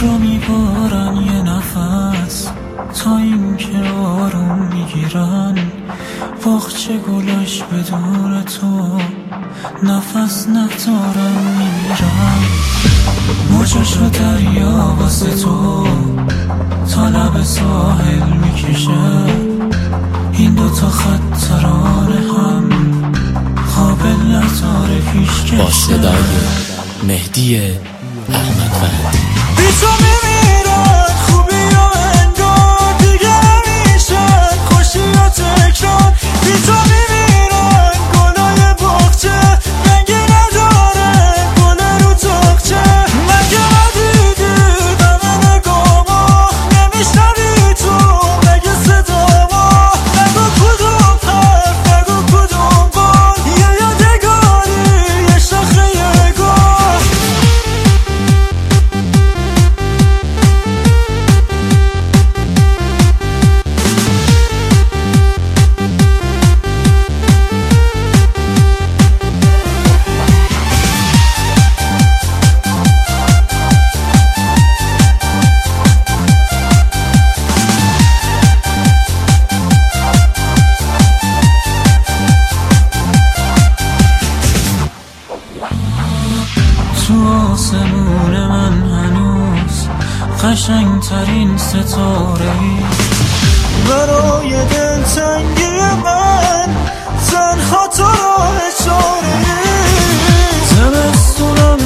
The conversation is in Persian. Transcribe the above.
رو میبارن یه نفس تا این که آروم میگیرن. باغچه گلاش بدون تو نفس ندارن میمیرن. موجاشو دریا واسه تو تا لب ساحل میکشه. این دوتا خط ترانه هم قابل نداره پیشکشه. با صدای مهدی احمد فهمی. بی تو میمیرن خوبی و انگار دیگه نمیشن خوشی و تکرار. بی تو میمیرن گلای باغچه رنگی نداره گل رو تاقچه. مگه ندیدی دم نگاما نمیشنوی تو مگه صداما. نگو کدوم حرف نگو کدوم بار یه یادگاری یه شاخه یه گل. تو آسمون من هنوز قشنگترین ستاره‌ای. برای دلتنگی من تنها تو راه چاره‌ای. زمستونم